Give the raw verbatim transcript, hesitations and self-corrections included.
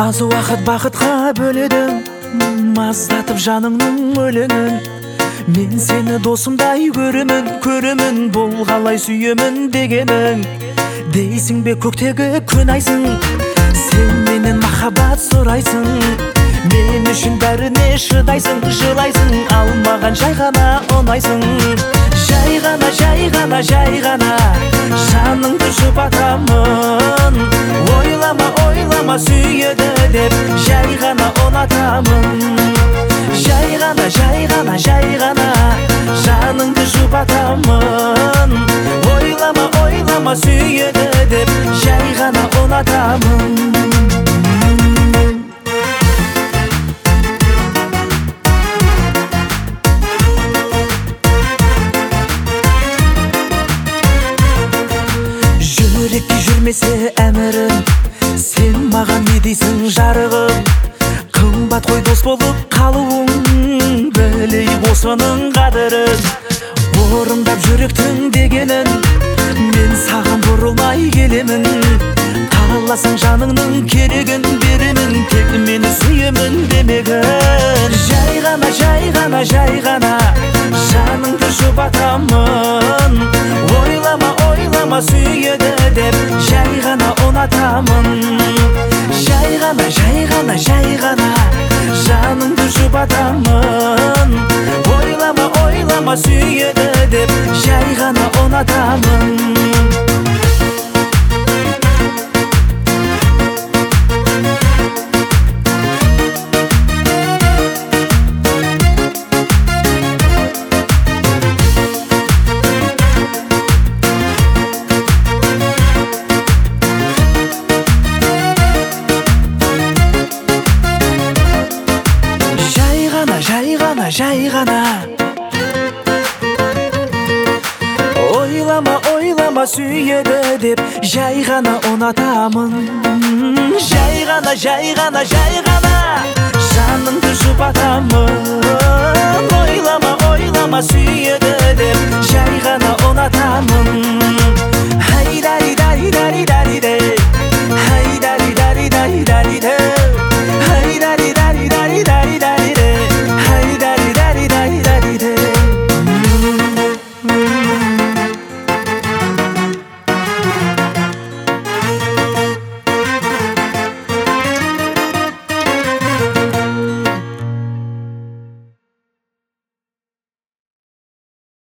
Аз уақыт бақытқа бөледің, маздатып жаныңның өлеңін. Мен сені досымдай көремін, көремін, бұл қалай сүйемін дегенің. Дейсің бе көктегі күн айсың, сен менен махаббат сұрайсың. Мен үшін бәріне шыдайсың, жылайсың, ал маған жай ғана ұнайсың. Жай ғана, жай ғана, жай ғана жаныңды жұбатамын. Ойлама, ойлама, сүйеді деп жай ғана ұнатамын. Жай ғана, жай ғана, жай ғана жаныңды жұбатамын. Ойлама, ойлама, сүйеді деп жай ғана ұнатамын. Жүрекке жүрмесе әмірім, сен маған не дейсің жарығым? Қымбат қой дос болып қалуың, білейік осының қадірін. Орындап жүректің дегенін, мен саған бұрылмай келемін. Қаласың жаныңның керегін беремін, тек мені сүйемін демегін. Жай ғана, жай ғана, жай ғана жаныңды жұбатамын. Ойлама, ойлама, сүйеді деп жай ғана ұнатамын. Жай ғана, жай ғана, жай ғана жаныңды жұбатамын. Ойлама, ойлама, сүйеді деп жай ғана ұнатамын. Жай ғана ойлама, ойлама, сүйеді деп жай ғана ұнатамын. Жай ғана, жай ғана, жай ғана жаныңды жұбатамын. Ойлама, ойлама, сүйеді деп